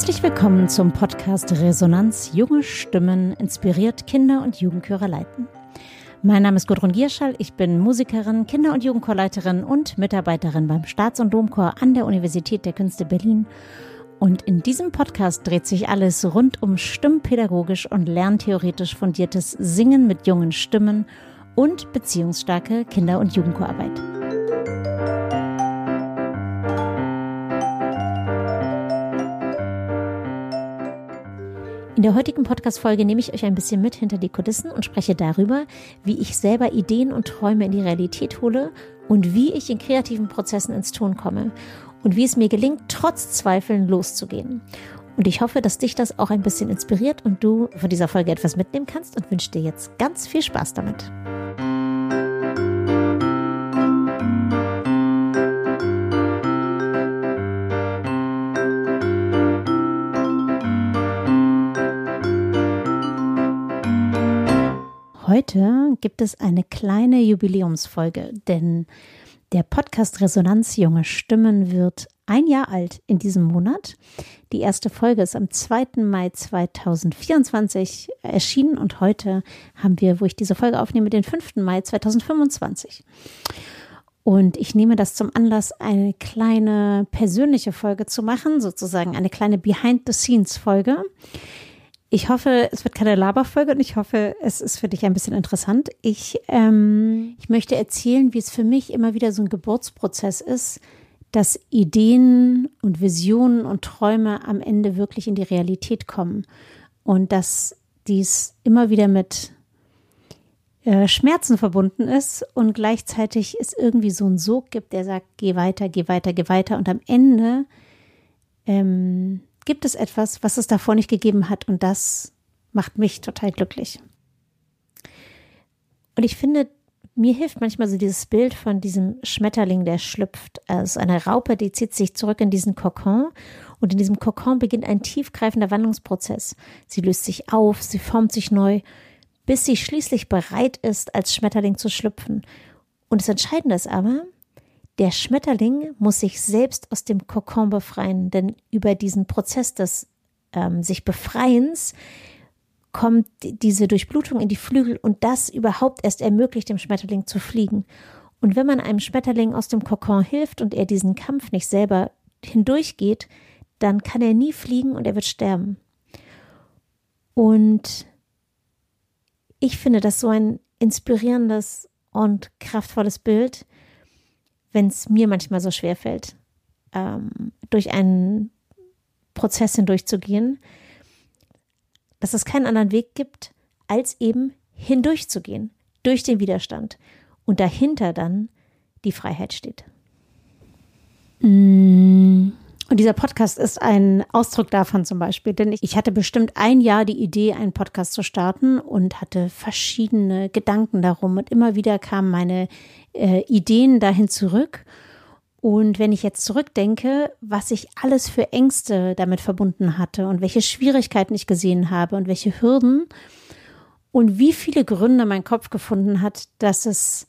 Herzlich willkommen zum Podcast Resonanz Junge Stimmen inspiriert Kinder- und Jugendchöre leiten. Mein Name ist Gudrun Gierschall, ich bin Musikerin, Kinder- und Jugendchorleiterin und Mitarbeiterin beim Staats- und Domchor an der Universität der Künste Berlin. Und in diesem Podcast dreht sich alles rund um stimmpädagogisch und lerntheoretisch fundiertes Singen mit jungen Stimmen und beziehungsstarke Kinder- und Jugendchorarbeit. In der heutigen Podcast-Folge nehme ich euch ein bisschen mit hinter die Kulissen und spreche darüber, wie ich selber Ideen und Träume in die Realität hole und wie ich in kreativen Prozessen ins Tun komme und wie es mir gelingt, trotz Zweifeln loszugehen. Und ich hoffe, dass dich das auch ein bisschen inspiriert und du von dieser Folge etwas mitnehmen kannst und wünsche dir jetzt ganz viel Spaß damit. Heute gibt es eine kleine Jubiläumsfolge, denn der Podcast Resonanz Junge Stimmen wird 1 Jahr alt in diesem Monat. Die erste Folge ist am 2. Mai 2024 erschienen und heute haben wir, wo ich diese Folge aufnehme, den 5. Mai 2025. Und ich nehme das zum Anlass, eine kleine persönliche Folge zu machen, sozusagen eine kleine Behind-the-Scenes-Folge. Ich hoffe, es wird keine Laberfolge und ich hoffe, es ist für dich ein bisschen interessant. Ich möchte erzählen, wie es für mich immer wieder so ein Geburtsprozess ist, dass Ideen und Visionen und Träume am Ende wirklich in die Realität kommen und dass dies immer wieder mit Schmerzen verbunden ist und gleichzeitig es irgendwie so einen Sog gibt, der sagt, geh weiter, geh weiter, geh weiter und am Ende gibt es etwas, was es davor nicht gegeben hat und das macht mich total glücklich. Und ich finde, mir hilft manchmal so dieses Bild von diesem Schmetterling, der schlüpft. Also eine Raupe, die zieht sich zurück in diesen Kokon und in diesem Kokon beginnt ein tiefgreifender Wandlungsprozess. Sie löst sich auf, sie formt sich neu, bis sie schließlich bereit ist, als Schmetterling zu schlüpfen. Und das Entscheidende ist aber, der Schmetterling muss sich selbst aus dem Kokon befreien, denn über diesen Prozess des sich Befreiens kommt diese Durchblutung in die Flügel und das überhaupt erst ermöglicht dem Schmetterling zu fliegen. Und wenn man einem Schmetterling aus dem Kokon hilft und er diesen Kampf nicht selber hindurchgeht, dann kann er nie fliegen und er wird sterben. Und ich finde das so ein inspirierendes und kraftvolles Bild, wenn es mir manchmal so schwer fällt, durch einen Prozess hindurchzugehen, dass es keinen anderen Weg gibt, als eben hindurchzugehen, durch den Widerstand und dahinter dann die Freiheit steht. Und dieser Podcast ist ein Ausdruck davon zum Beispiel, denn ich hatte bestimmt 1 Jahr die Idee, einen Podcast zu starten und hatte verschiedene Gedanken darum und immer wieder kamen meine Ideen dahin zurück. Und wenn ich jetzt zurückdenke, was ich alles für Ängste damit verbunden hatte und welche Schwierigkeiten ich gesehen habe und welche Hürden und wie viele Gründe mein Kopf gefunden hat, dass es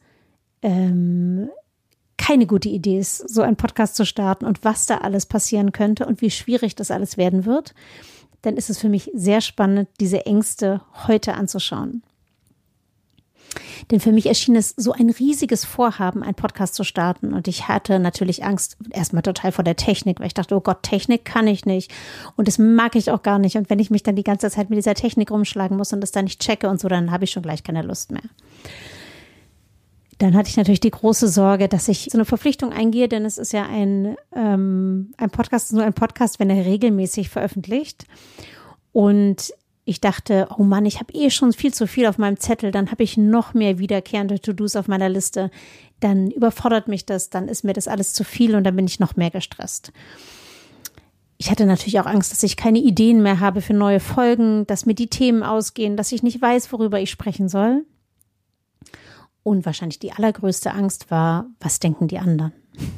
keine gute Idee ist, so einen Podcast zu starten und was da alles passieren könnte und wie schwierig das alles werden wird, dann ist es für mich sehr spannend, diese Ängste heute anzuschauen. Denn für mich erschien es so ein riesiges Vorhaben, einen Podcast zu starten. Und ich hatte natürlich Angst, erstmal total vor der Technik, weil ich dachte, oh Gott, Technik kann ich nicht. Und das mag ich auch gar nicht. Und wenn ich mich dann die ganze Zeit mit dieser Technik rumschlagen muss und das dann nicht checke und so, dann habe ich schon gleich keine Lust mehr. Dann hatte ich natürlich die große Sorge, dass ich so eine Verpflichtung eingehe, denn es ist ja ein Podcast, nur ein Podcast, wenn er regelmäßig veröffentlicht. Und ich dachte, oh Mann, ich habe schon viel zu viel auf meinem Zettel, dann habe ich noch mehr wiederkehrende To-Dos auf meiner Liste. Dann überfordert mich das, dann ist mir das alles zu viel und dann bin ich noch mehr gestresst. Ich hatte natürlich auch Angst, dass ich keine Ideen mehr habe für neue Folgen, dass mir die Themen ausgehen, dass ich nicht weiß, worüber ich sprechen soll. Und wahrscheinlich die allergrößte Angst war, was denken die anderen?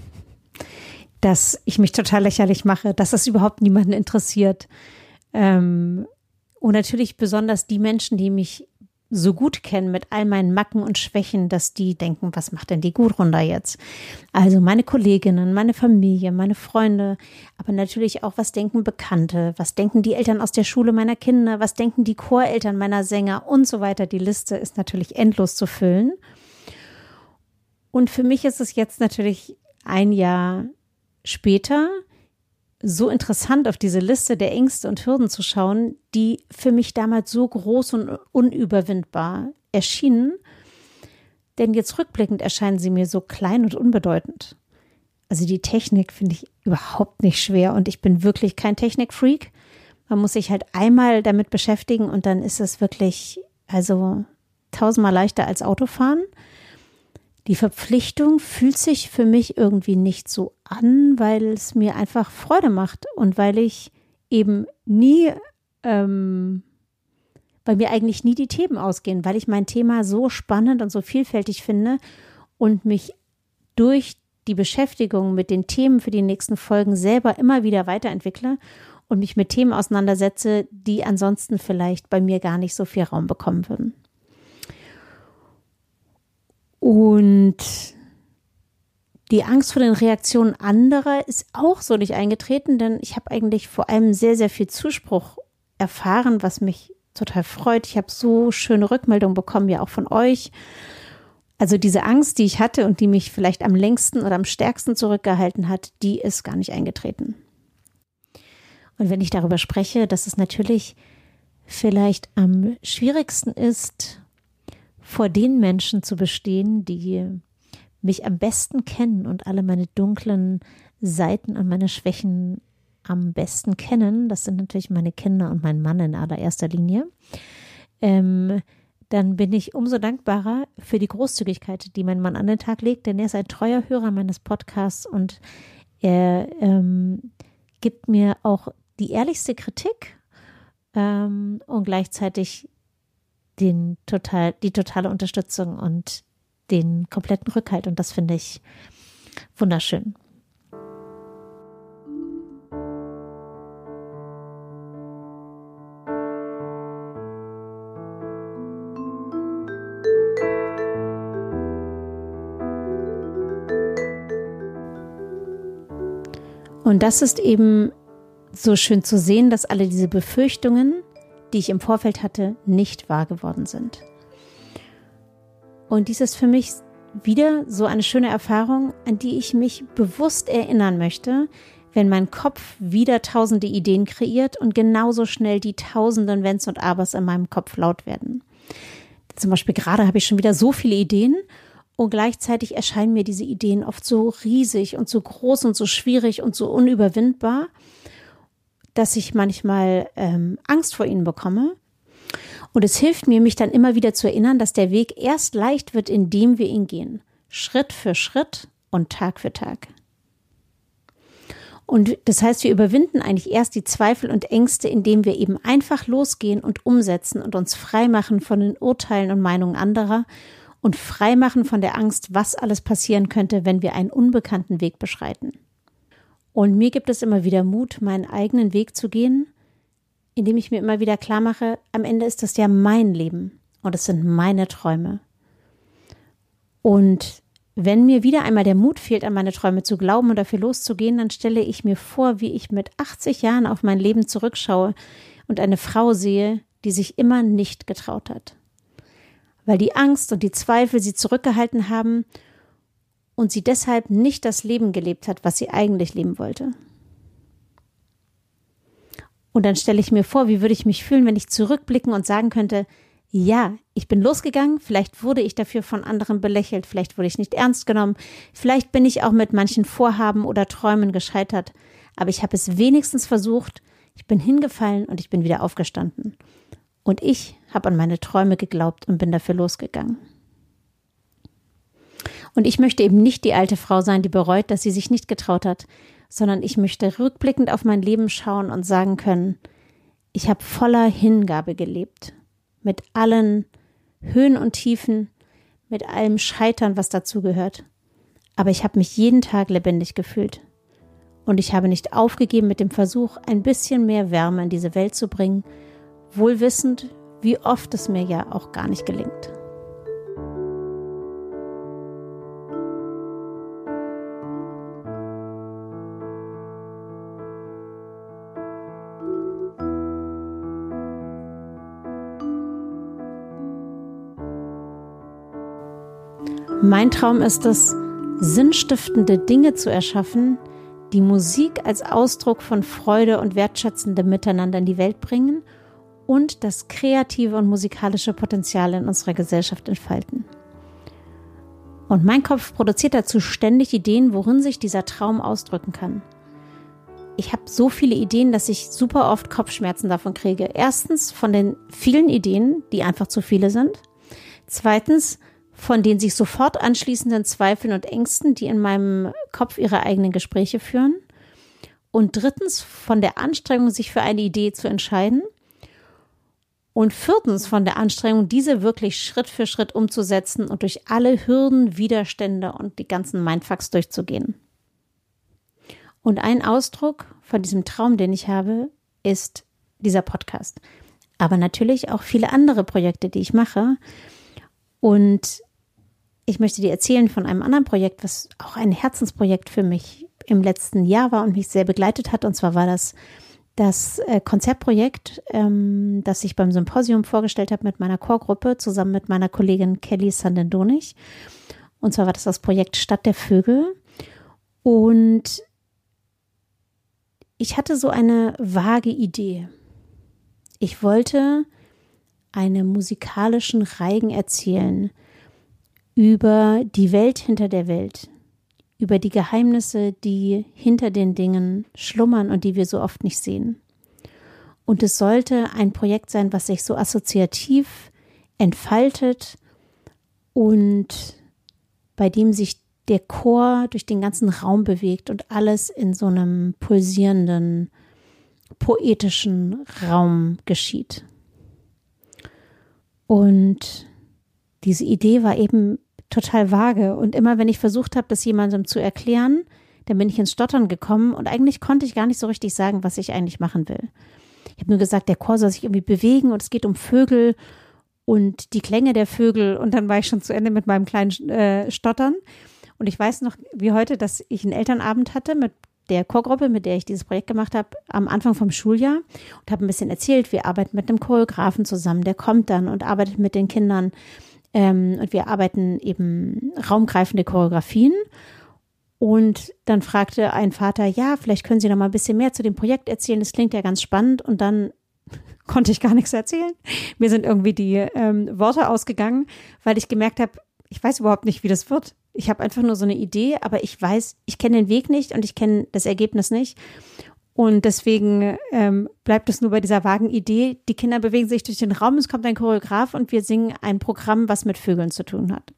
Dass ich mich total lächerlich mache, dass es überhaupt niemanden interessiert. Und natürlich besonders die Menschen, die mich so gut kennen mit all meinen Macken und Schwächen, dass die denken, was macht denn die Gudrun da jetzt? Also meine Kolleginnen, meine Familie, meine Freunde, aber natürlich auch, was denken Bekannte, was denken die Eltern aus der Schule meiner Kinder, was denken die Choreltern meiner Sänger und so weiter. Die Liste ist natürlich endlos zu füllen. Und für mich ist es jetzt natürlich ein Jahr später so interessant, auf diese Liste der Ängste und Hürden zu schauen, die für mich damals so groß und unüberwindbar erschienen. Denn jetzt rückblickend erscheinen sie mir so klein und unbedeutend. Also die Technik finde ich überhaupt nicht schwer und ich bin wirklich kein Technikfreak. Man muss sich halt einmal damit beschäftigen und dann ist es wirklich, also 1000-mal leichter als Autofahren. Die Verpflichtung fühlt sich für mich irgendwie nicht so an, weil es mir einfach Freude macht und weil ich eben nie, bei mir eigentlich nie die Themen ausgehen, weil ich mein Thema so spannend und so vielfältig finde und mich durch die Beschäftigung mit den Themen für die nächsten Folgen selber immer wieder weiterentwickle und mich mit Themen auseinandersetze, die ansonsten vielleicht bei mir gar nicht so viel Raum bekommen würden. Und die Angst vor den Reaktionen anderer ist auch so nicht eingetreten, denn ich habe eigentlich vor allem sehr, sehr viel Zuspruch erfahren, was mich total freut. Ich habe so schöne Rückmeldungen bekommen, ja auch von euch. Also diese Angst, die ich hatte und die mich vielleicht am längsten oder am stärksten zurückgehalten hat, die ist gar nicht eingetreten. Und wenn ich darüber spreche, dass es natürlich vielleicht am schwierigsten ist, vor den Menschen zu bestehen, die mich am besten kennen und alle meine dunklen Seiten und meine Schwächen am besten kennen, das sind natürlich meine Kinder und mein Mann in allererster Linie, dann bin ich umso dankbarer für die Großzügigkeit, die mein Mann an den Tag legt, denn er ist ein treuer Hörer meines Podcasts und er gibt mir auch die ehrlichste Kritik und gleichzeitig die totale Unterstützung und den kompletten Rückhalt. Und das finde ich wunderschön. Und das ist eben so schön zu sehen, dass alle diese Befürchtungen, die ich im Vorfeld hatte, nicht wahr geworden sind. Und dies ist für mich wieder so eine schöne Erfahrung, an die ich mich bewusst erinnern möchte, wenn mein Kopf wieder tausende Ideen kreiert und genauso schnell die tausenden Wenns und Abers in meinem Kopf laut werden. Zum Beispiel gerade habe ich schon wieder so viele Ideen und gleichzeitig erscheinen mir diese Ideen oft so riesig und so groß und so schwierig und so unüberwindbar, dass ich manchmal Angst vor ihnen bekomme. Und es hilft mir, mich dann immer wieder zu erinnern, dass der Weg erst leicht wird, indem wir ihn gehen. Schritt für Schritt und Tag für Tag. Und das heißt, wir überwinden eigentlich erst die Zweifel und Ängste, indem wir eben einfach losgehen und umsetzen und uns freimachen von den Urteilen und Meinungen anderer und freimachen von der Angst, was alles passieren könnte, wenn wir einen unbekannten Weg beschreiten. Und mir gibt es immer wieder Mut, meinen eigenen Weg zu gehen, indem ich mir immer wieder klar mache, am Ende ist das ja mein Leben und es sind meine Träume. Und wenn mir wieder einmal der Mut fehlt, an meine Träume zu glauben und dafür loszugehen, dann stelle ich mir vor, wie ich mit 80 Jahren auf mein Leben zurückschaue und eine Frau sehe, die sich immer nicht getraut hat. Weil die Angst und die Zweifel sie zurückgehalten haben und sie deshalb nicht das Leben gelebt hat, was sie eigentlich leben wollte. Und dann stelle ich mir vor, wie würde ich mich fühlen, wenn ich zurückblicken und sagen könnte, ja, ich bin losgegangen, vielleicht wurde ich dafür von anderen belächelt, vielleicht wurde ich nicht ernst genommen, vielleicht bin ich auch mit manchen Vorhaben oder Träumen gescheitert, aber ich habe es wenigstens versucht, ich bin hingefallen und ich bin wieder aufgestanden. Und ich habe an meine Träume geglaubt und bin dafür losgegangen. Und ich möchte eben nicht die alte Frau sein, die bereut, dass sie sich nicht getraut hat, sondern ich möchte rückblickend auf mein Leben schauen und sagen können, ich habe voller Hingabe gelebt, mit allen Höhen und Tiefen, mit allem Scheitern, was dazugehört. Aber ich habe mich jeden Tag lebendig gefühlt. Und ich habe nicht aufgegeben mit dem Versuch, ein bisschen mehr Wärme in diese Welt zu bringen, wohl wissend, wie oft es mir ja auch gar nicht gelingt. Mein Traum ist es, sinnstiftende Dinge zu erschaffen, die Musik als Ausdruck von Freude und wertschätzendem Miteinander in die Welt bringen und das kreative und musikalische Potenzial in unserer Gesellschaft entfalten. Und mein Kopf produziert dazu ständig Ideen, worin sich dieser Traum ausdrücken kann. Ich habe so viele Ideen, dass ich super oft Kopfschmerzen davon kriege. Erstens von den vielen Ideen, die einfach zu viele sind. Zweitens von den sich sofort anschließenden Zweifeln und Ängsten, die in meinem Kopf ihre eigenen Gespräche führen. Und drittens von der Anstrengung, sich für eine Idee zu entscheiden. Und viertens von der Anstrengung, diese wirklich Schritt für Schritt umzusetzen und durch alle Hürden, Widerstände und die ganzen Mindfucks durchzugehen. Und ein Ausdruck von diesem Traum, den ich habe, ist dieser Podcast. Aber natürlich auch viele andere Projekte, die ich mache. Und ich möchte dir erzählen von einem anderen Projekt, was auch ein Herzensprojekt für mich im letzten Jahr war und mich sehr begleitet hat. Und zwar war das Konzertprojekt, das ich beim Symposium vorgestellt habe mit meiner Chorgruppe, zusammen mit meiner Kollegin Kelly Sandendonich. Und zwar war das Projekt Stadt der Vögel. Und ich hatte so eine vage Idee. Ich wollte einen musikalischen Reigen erzählen über die Welt hinter der Welt, über die Geheimnisse, die hinter den Dingen schlummern und die wir so oft nicht sehen. Und es sollte ein Projekt sein, was sich so assoziativ entfaltet und bei dem sich der Chor durch den ganzen Raum bewegt und alles in so einem pulsierenden, poetischen Raum geschieht. Und diese Idee war eben total vage. Und immer, wenn ich versucht habe, das jemandem zu erklären, dann bin ich ins Stottern gekommen und eigentlich konnte ich gar nicht so richtig sagen, was ich eigentlich machen will. Ich habe nur gesagt, der Chor soll sich irgendwie bewegen und es geht um Vögel und die Klänge der Vögel. Und dann war ich schon zu Ende mit meinem kleinen Stottern. Und ich weiß noch wie heute, dass ich einen Elternabend hatte mit der Chorgruppe, mit der ich dieses Projekt gemacht habe, am Anfang vom Schuljahr und habe ein bisschen erzählt, wir arbeiten mit einem Choreografen zusammen, der kommt dann und arbeitet mit den Kindern. Und wir arbeiten eben raumgreifende Choreografien. Und dann fragte ein Vater, ja, vielleicht können Sie noch mal ein bisschen mehr zu dem Projekt erzählen. Das klingt ja ganz spannend. Und dann konnte ich gar nichts erzählen. Mir sind irgendwie die Worte ausgegangen, weil ich gemerkt habe, ich weiß überhaupt nicht, wie das wird. Ich habe einfach nur so eine Idee, aber ich weiß, ich kenne den Weg nicht und ich kenne das Ergebnis nicht. Und deswegen bleibt es nur bei dieser vagen Idee. Die Kinder bewegen sich durch den Raum, es kommt ein Choreograf und wir singen ein Programm, was mit Vögeln zu tun hat.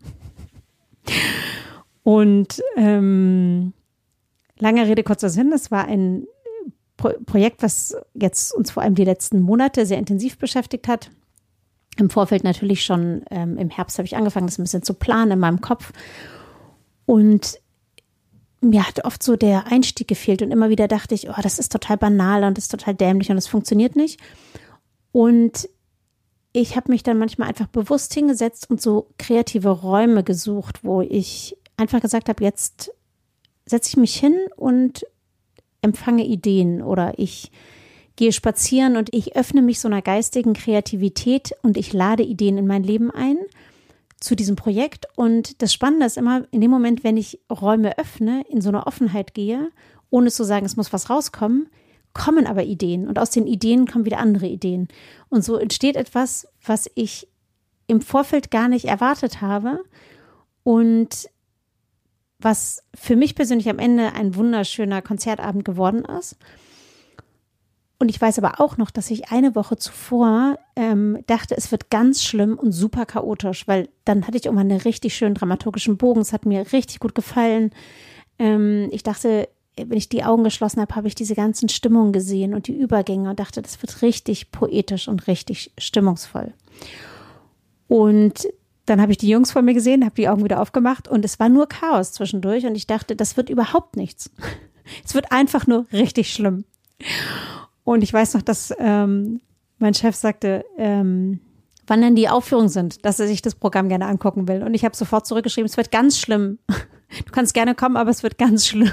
Und lange Rede, kurzer Sinn, das war ein Projekt, was jetzt uns vor allem die letzten Monate sehr intensiv beschäftigt hat. Im Vorfeld natürlich schon im Herbst habe ich angefangen, das ein bisschen zu planen in meinem Kopf. Und mir hat oft so der Einstieg gefehlt und immer wieder dachte ich, oh, das ist total banal und das ist total dämlich und das funktioniert nicht. Und ich habe mich dann manchmal einfach bewusst hingesetzt und so kreative Räume gesucht, wo ich einfach gesagt habe, jetzt setze ich mich hin und empfange Ideen oder ich gehe spazieren und ich öffne mich so einer geistigen Kreativität und ich lade Ideen in mein Leben ein zu diesem Projekt. Und das Spannende ist immer, in dem Moment, wenn ich Räume öffne, in so eine Offenheit gehe, ohne zu sagen, es muss was rauskommen, kommen aber Ideen. Und aus den Ideen kommen wieder andere Ideen. Und so entsteht etwas, was ich im Vorfeld gar nicht erwartet habe und was für mich persönlich am Ende ein wunderschöner Konzertabend geworden ist. Und ich weiß aber auch noch, dass ich eine Woche zuvor dachte, es wird ganz schlimm und super chaotisch, weil dann hatte ich irgendwann einen richtig schönen dramaturgischen Bogen. Es hat mir richtig gut gefallen. Ich dachte, wenn ich die Augen geschlossen habe, habe ich diese ganzen Stimmungen gesehen und die Übergänge und dachte, das wird richtig poetisch und richtig stimmungsvoll. Und dann habe ich die Jungs vor mir gesehen, habe die Augen wieder aufgemacht und es war nur Chaos zwischendurch und ich dachte, das wird überhaupt nichts. Es wird einfach nur richtig schlimm. Und ich weiß noch, dass mein Chef sagte, wann denn die Aufführungen sind, dass er sich das Programm gerne angucken will. Und ich habe sofort zurückgeschrieben, es wird ganz schlimm. Du kannst gerne kommen, aber es wird ganz schlimm.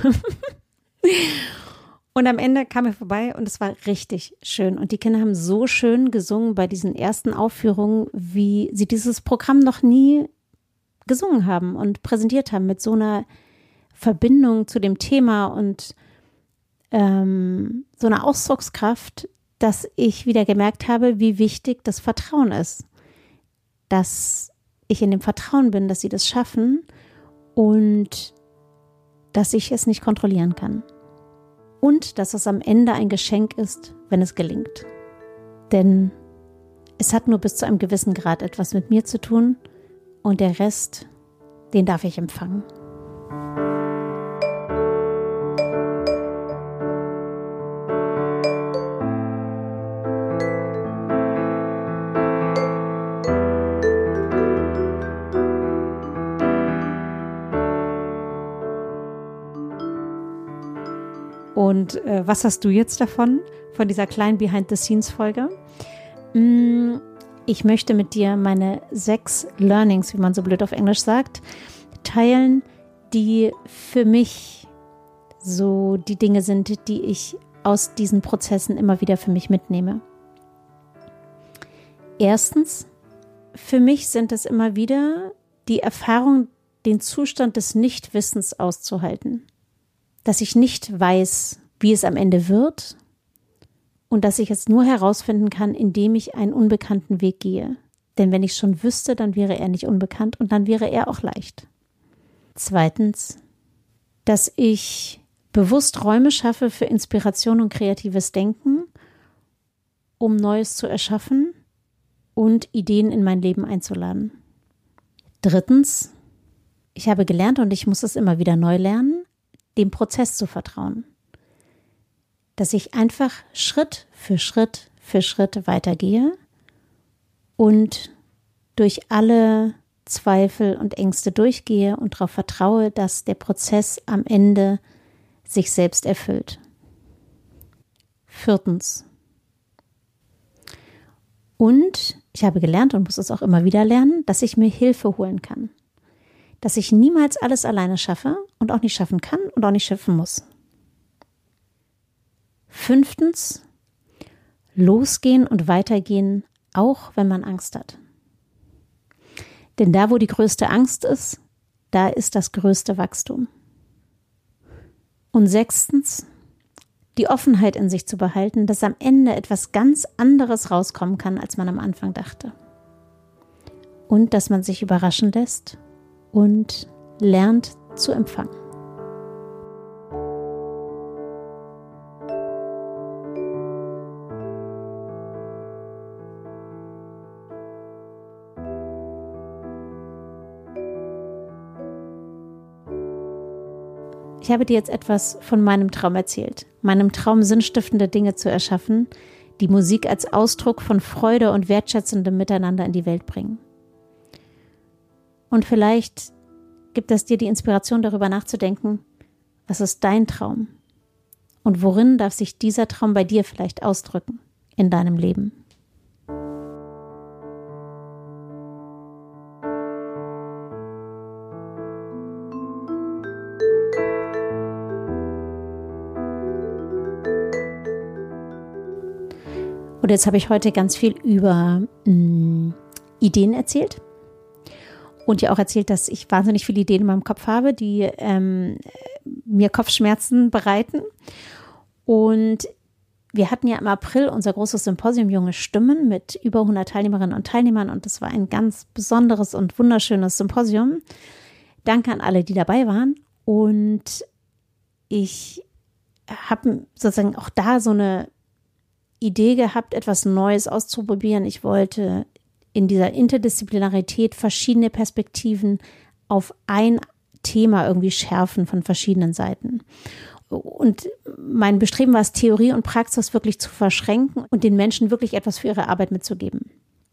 Und am Ende kam er vorbei und es war richtig schön. Und die Kinder haben so schön gesungen bei diesen ersten Aufführungen, wie sie dieses Programm noch nie gesungen haben und präsentiert haben, mit so einer Verbindung zu dem Thema und so einer Ausdruckskraft, dass ich wieder gemerkt habe, wie wichtig das Vertrauen ist. Dass ich in dem Vertrauen bin, dass sie das schaffen und dass ich es nicht kontrollieren kann. Und dass es am Ende ein Geschenk ist, wenn es gelingt. Denn es hat nur bis zu einem gewissen Grad etwas mit mir zu tun und der Rest, den darf ich empfangen. Und was hast du jetzt davon, von dieser kleinen Behind-the-Scenes-Folge? Ich möchte mit dir meine 6 Learnings, wie man so blöd auf Englisch sagt, teilen, die für mich so die Dinge sind, die ich aus diesen Prozessen immer wieder für mich mitnehme. Erstens, für mich sind es immer wieder die Erfahrung, den Zustand des Nichtwissens auszuhalten. Dass ich nicht weiß, wie es am Ende wird und dass ich es nur herausfinden kann, indem ich einen unbekannten Weg gehe. Denn wenn ich schon wüsste, dann wäre er nicht unbekannt und dann wäre er auch leicht. Zweitens, dass ich bewusst Räume schaffe für Inspiration und kreatives Denken, um Neues zu erschaffen und Ideen in mein Leben einzuladen. Drittens, ich habe gelernt und ich muss es immer wieder neu lernen, dem Prozess zu vertrauen. Dass ich einfach Schritt für Schritt weitergehe und durch alle Zweifel und Ängste durchgehe und darauf vertraue, dass der Prozess am Ende sich selbst erfüllt. Viertens. Und ich habe gelernt und muss es auch immer wieder lernen, dass ich mir Hilfe holen kann. Dass ich niemals alles alleine schaffe und auch nicht schaffen kann und auch nicht schaffen muss. Fünftens, losgehen und weitergehen, auch wenn man Angst hat. Denn da, wo die größte Angst ist, da ist das größte Wachstum. Und sechstens, die Offenheit in sich zu behalten, dass am Ende etwas ganz anderes rauskommen kann, als man am Anfang dachte. Und dass man sich überraschen lässt und lernt zu empfangen. Ich habe dir jetzt etwas von meinem Traum erzählt, meinem Traum, sinnstiftende Dinge zu erschaffen, die Musik als Ausdruck von Freude und wertschätzendem Miteinander in die Welt bringen. Und vielleicht gibt es dir die Inspiration, darüber nachzudenken, was ist dein Traum? Und worin darf sich dieser Traum bei dir vielleicht ausdrücken in deinem Leben? Und jetzt habe ich heute ganz viel über Ideen erzählt und ja auch erzählt, dass ich wahnsinnig viele Ideen in meinem Kopf habe, die mir Kopfschmerzen bereiten. Und wir hatten ja im April unser großes Symposium Junge Stimmen mit über 100 Teilnehmerinnen und Teilnehmern und das war ein ganz besonderes und wunderschönes Symposium. Danke an alle, die dabei waren. Und ich habe sozusagen auch da so eine Idee gehabt, etwas Neues auszuprobieren. Ich wollte in dieser Interdisziplinarität verschiedene Perspektiven auf ein Thema irgendwie schärfen von verschiedenen Seiten. Und mein Bestreben war es, Theorie und Praxis wirklich zu verschränken und den Menschen wirklich etwas für ihre Arbeit mitzugeben.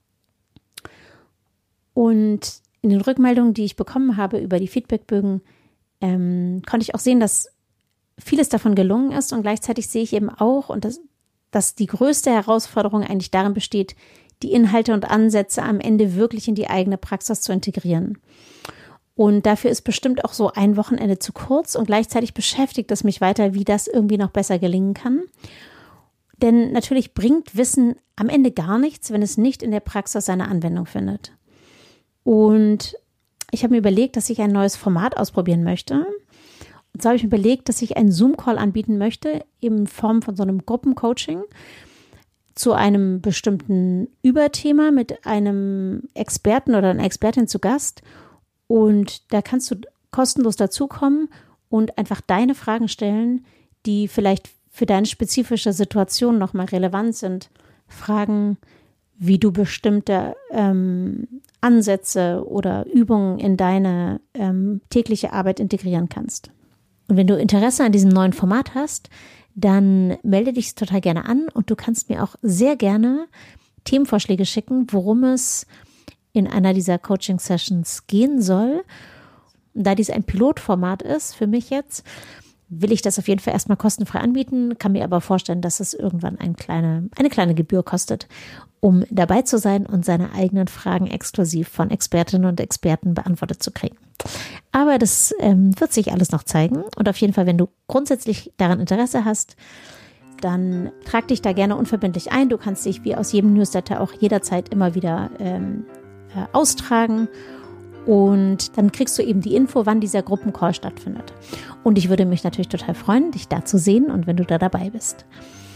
Und in den Rückmeldungen, die ich bekommen habe über die Feedbackbögen, konnte ich auch sehen, dass vieles davon gelungen ist und gleichzeitig sehe ich eben auch, und dass die größte Herausforderung eigentlich darin besteht, die Inhalte und Ansätze am Ende wirklich in die eigene Praxis zu integrieren. Und dafür ist bestimmt auch so ein Wochenende zu kurz und gleichzeitig beschäftigt es mich weiter, wie das irgendwie noch besser gelingen kann. Denn natürlich bringt Wissen am Ende gar nichts, wenn es nicht in der Praxis seine Anwendung findet. Und ich habe mir überlegt, dass ich ein neues Format ausprobieren möchte. Und so habe ich mir überlegt, dass ich einen Zoom-Call anbieten möchte in Form von so einem Gruppencoaching zu einem bestimmten Überthema mit einem Experten oder einer Expertin zu Gast. Und da kannst du kostenlos dazukommen und einfach deine Fragen stellen, die vielleicht für deine spezifische Situation nochmal relevant sind. Fragen, wie du bestimmte Ansätze oder Übungen in deine tägliche Arbeit integrieren kannst. Und wenn du Interesse an diesem neuen Format hast, dann melde dich total gerne an und du kannst mir auch sehr gerne Themenvorschläge schicken, worum es in einer dieser Coaching-Sessions gehen soll. Und da dies ein Pilotformat ist für mich jetzt, will ich das auf jeden Fall erstmal kostenfrei anbieten, kann mir aber vorstellen, dass es irgendwann eine kleine Gebühr kostet, um dabei zu sein und seine eigenen Fragen exklusiv von Expertinnen und Experten beantwortet zu kriegen. Aber das wird sich alles noch zeigen und auf jeden Fall, wenn du grundsätzlich daran Interesse hast, dann trag dich da gerne unverbindlich ein. Du kannst dich wie aus jedem Newsletter auch jederzeit immer wieder austragen und dann kriegst du eben die Info, wann dieser Gruppencall stattfindet. Und ich würde mich natürlich total freuen, dich da zu sehen und wenn du da dabei bist.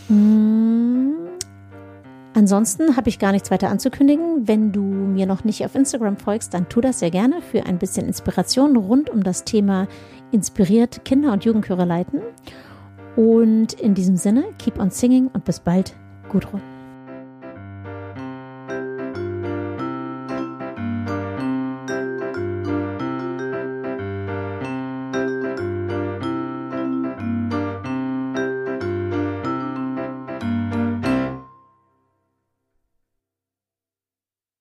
Ansonsten habe ich gar nichts weiter anzukündigen. Wenn du mir noch nicht auf Instagram folgst, dann tu das sehr gerne für ein bisschen Inspiration rund um das Thema inspiriert Kinder- und Jugendchöre leiten. Und in diesem Sinne, keep on singing und bis bald, Gudrun.